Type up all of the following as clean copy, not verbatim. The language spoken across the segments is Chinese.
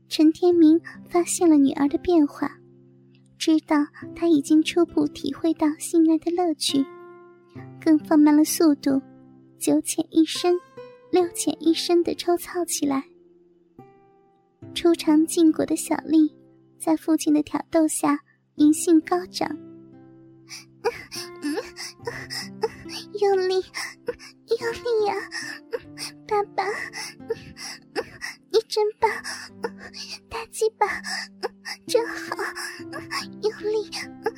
陈天明发现了女儿的变化，知道她已经初步体会到性爱的乐趣，更放慢了速度，9浅1深6浅1深地抽操起来。初尝禁果的小丽在父亲的挑逗下淫性高涨，用力用力呀，爸爸，你真棒，大鸡巴真好，用力。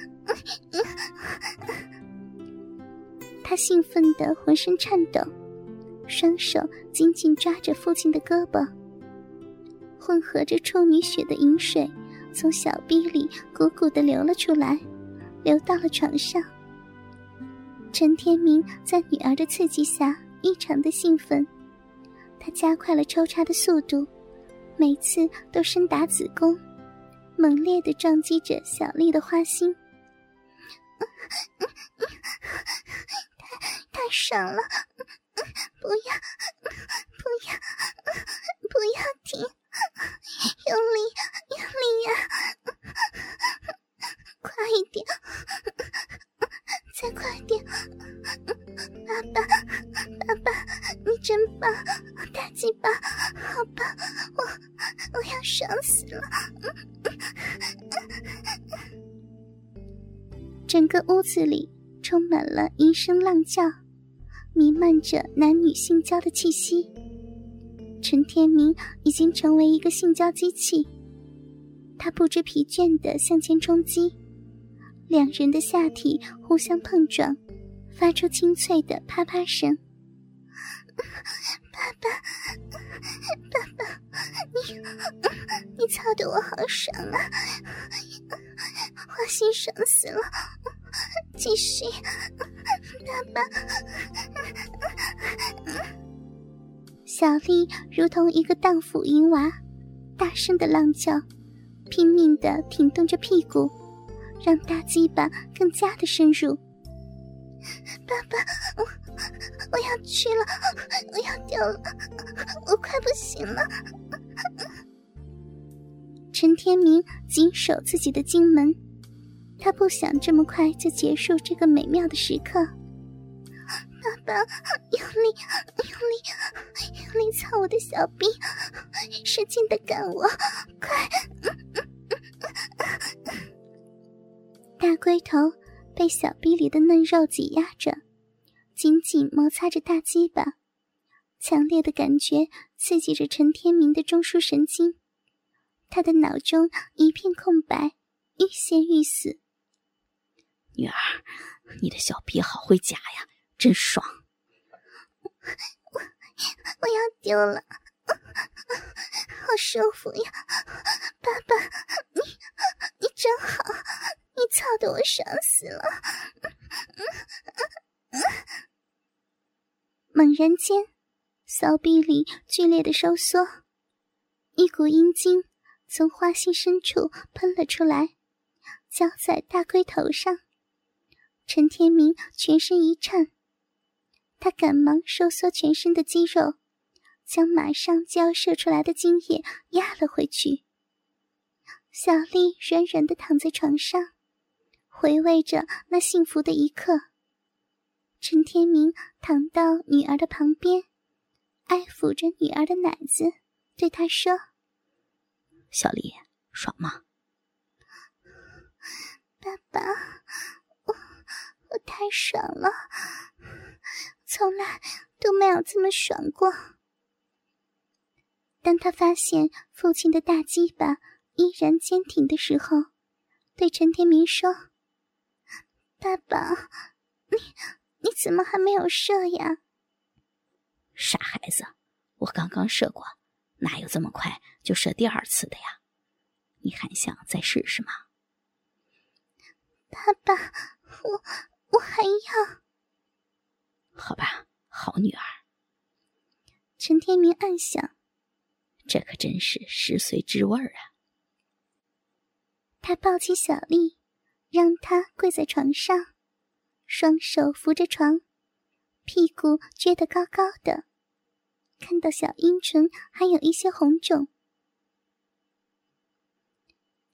他兴奋得浑身颤抖，双手紧紧抓着父亲的胳膊，混合着处女血的饮水从小臂里汩汩地流了出来，流到了床上。陈天明在女儿的刺激下异常的兴奋，他加快了抽插的速度，每次都深打子宫，猛烈地撞击着小丽的花心。太爽了，不要停，用力呀，快一点，再快点，爸爸，你真棒，大鸡巴，好棒，我要爽死了。整个屋子里充满了淫声浪叫，弥漫着男女性交的气息。陈天明已经成为一个性交机器，他不知疲倦地向前冲击，两人的下体互相碰撞，发出清脆的啪啪声。爸爸，你操得我好爽啊，花心爽死了，继续，爸爸。小丽如同一个荡妇淫娃，大声的浪叫，拼命地挺动着屁股，让大鸡巴更加的深入。爸爸，我要去了，我要掉了，我快不行了。陈天明紧守自己的经门，他不想这么快就结束这个美妙的时刻。爸爸，用力操我的小臂，使劲地干我，快！大龟头被小臂里的嫩肉挤压着，紧紧摩擦着大鸡巴，强烈的感觉刺激着陈天明的中枢神经，他的脑中一片空白，欲仙欲死。 女儿，你的小臂好会夹呀，真爽。 我要丢了，好舒服呀，爸爸，你真好，你操得我爽死了。猛然间，骚逼里剧烈的收缩，一股阴茎从花心深处喷了出来，浇在大龟头上。陈天明全身一颤，他赶忙收缩全身的肌肉，将马上就要射出来的精液压了回去。小丽软软地躺在床上，回味着那幸福的一刻。陈天明躺到女儿的旁边，爱抚着女儿的奶子，对她说： 小丽，爽吗？ 爸爸，我太爽了，从来都没有这么爽过。当他发现父亲的大鸡巴依然坚挺的时候，对陈天明说：爸爸，你怎么还没有射呀？ 傻孩子，我刚刚射过，哪有这么快就射第二次的呀？你还想再试试吗？ 爸爸，我还要。 好吧，好女儿。 陈天明暗想， 这可真是10岁之味啊。 他抱起小丽，让她跪在床上，双手扶着床，屁股撅得高高的，看到小阴唇还有一些红肿。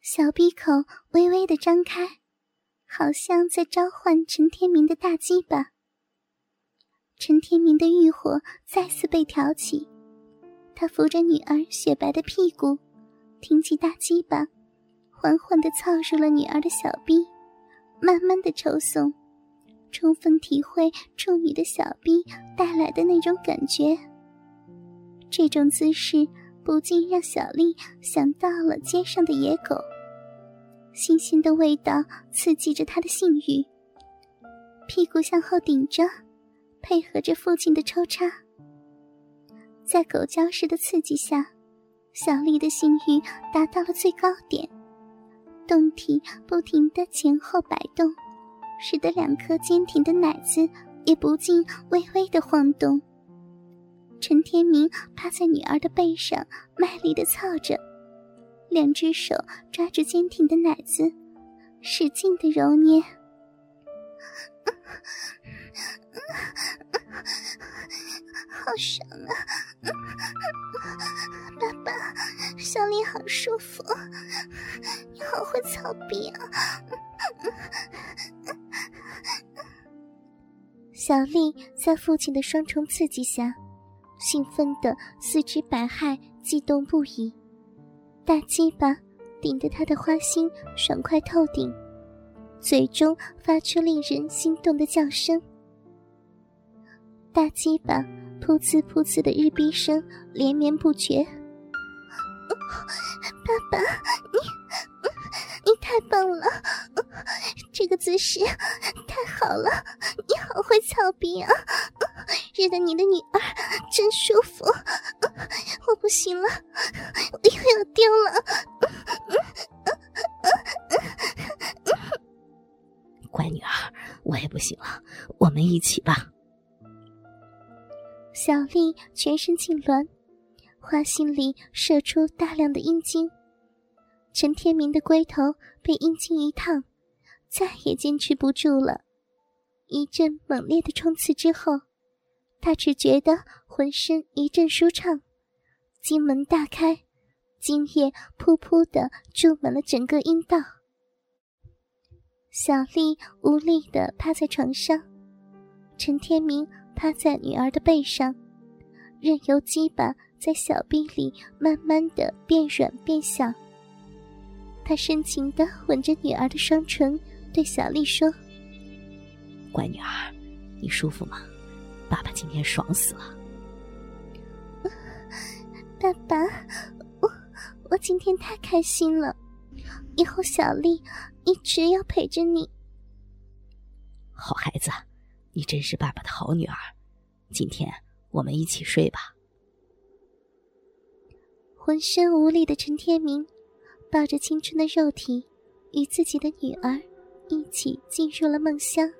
小闭口微微的张开，好像在召唤陈天明的大鸡巴。陈天明的欲火再次被挑起，他扶着女儿雪白的屁股，挺起大鸡巴，缓缓地操入了女儿的小臂，慢慢地抽送，充分体会处女的小臂带来的那种感觉。这种姿势不禁让小丽想到了街上的野狗，新鲜的味道刺激着她的性欲，屁股向后顶着，配合着父亲的抽插。在狗叫式的刺激下，小丽的性欲达到了最高点，胴体不停地前后摆动，使得2颗坚挺的奶子也不禁微微地晃动。陈天明趴在女儿的背上卖力地操着，2只手抓住坚挺的奶子，使劲地揉捏。好爽啊！爸爸，小丽好舒服，你好会操逼啊！小丽在父亲的双重刺激下，兴奋的四肢百骸，激动不已，大鸡巴顶得她的花心爽快透顶，嘴中发出令人心动的叫声。大鸡巴噗呲噗呲的日逼声连绵不绝。爸爸，你太棒了，这个姿势太好了，你好会操逼啊，惹得你的女儿真舒服，我不行了，我又要丢了。 乖女儿，我也不行了，我们一起吧。 小丽全身痉挛，花心里射出大量的阴茎。陈天明的龟头被阴茎一烫，再也坚持不住了。一阵猛烈的冲刺之后，他只觉得浑身一阵舒畅，精门大开，精液噗噗地注满了整个阴道。小丽无力地趴在床上，陈天明趴在女儿的背上，任由鸡巴在小臂里慢慢地变软变小。他深情地吻着女儿的双唇，对小丽说： 乖女儿，你舒服吗？爸爸今天爽死了。 爸爸，我今天太开心了，以后小丽一直要陪着你。 好孩子，你真是爸爸的好女儿，今天我们一起睡吧。 浑身无力的陈天明抱着青春的肉体，与自己的女儿一起进入了梦乡。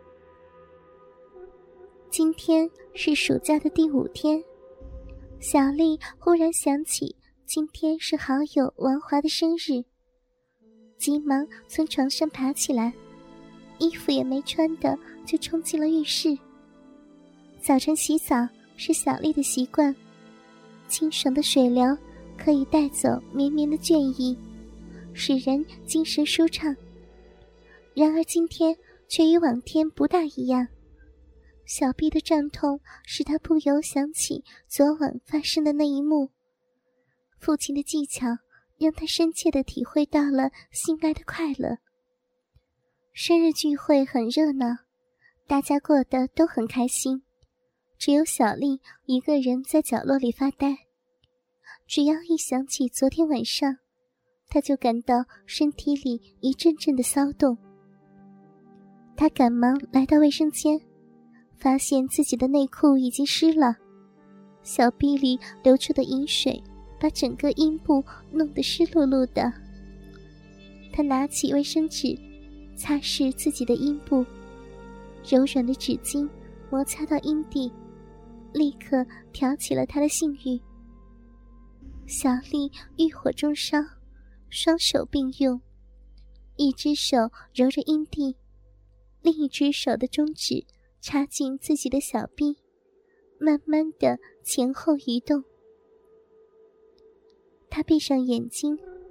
今天是暑假的第5天，小丽忽然想起今天是好友王华的生日，急忙从床上爬起来，衣服也没穿的就冲进了浴室。早晨洗澡是小丽的习惯，清爽的水流可以带走绵绵的倦意，使人精神舒畅。然而今天却与往天不大一样，小臂的胀痛使他不由想起昨晚发生的那一幕。父亲的技巧让他深切地体会到了性爱的快乐。生日聚会很热闹，大家过得都很开心，只有小丽一个人在角落里发呆。只要一想起昨天晚上，她就感到身体里一阵阵的骚动。她赶忙来到卫生间，发现自己的内裤已经湿了，小臂里流出的饮水把整个阴部弄得湿漉漉的。她拿起卫生纸擦拭自己的阴部，柔软的纸巾摩擦到阴蒂，立刻挑起了她的性欲。小丽欲火中烧，双手并用，一只手揉着阴蒂，另一只手的中指插进自己的小臂，慢慢地前后移动。她闭上眼睛，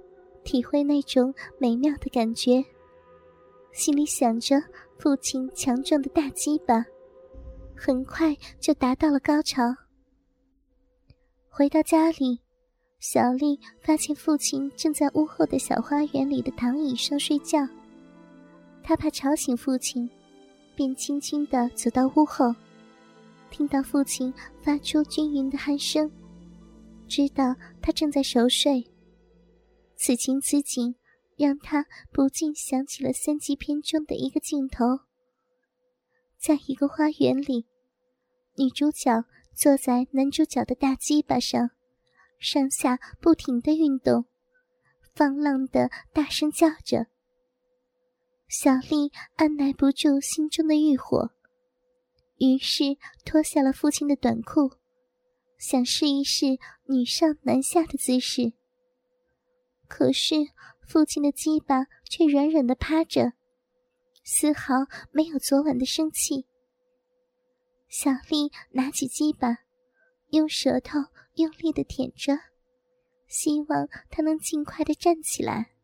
体会那种美妙的感觉，心里想着父亲强壮的大鸡巴，很快就达到了高潮。回到家里，小丽发现父亲正在屋后的小花园里的躺椅上睡觉，她怕吵醒父亲，便轻轻地走到屋后，听到父亲发出均匀的鼾声，知道他正在熟睡。此情此景让他不禁想起了3级片中的一个镜头，在一个花园里，女主角坐在男主角的大鸡巴上，上下不停地运动，放浪地大声叫着。小丽按耐不住心中的欲火，于是脱下了父亲的短裤，想试一试女上男下的姿势。可是父亲的鸡巴却软软地趴着，丝毫没有昨晚的生气。小丽拿起鸡巴，用舌头用力地舔着，希望他能尽快地站起来。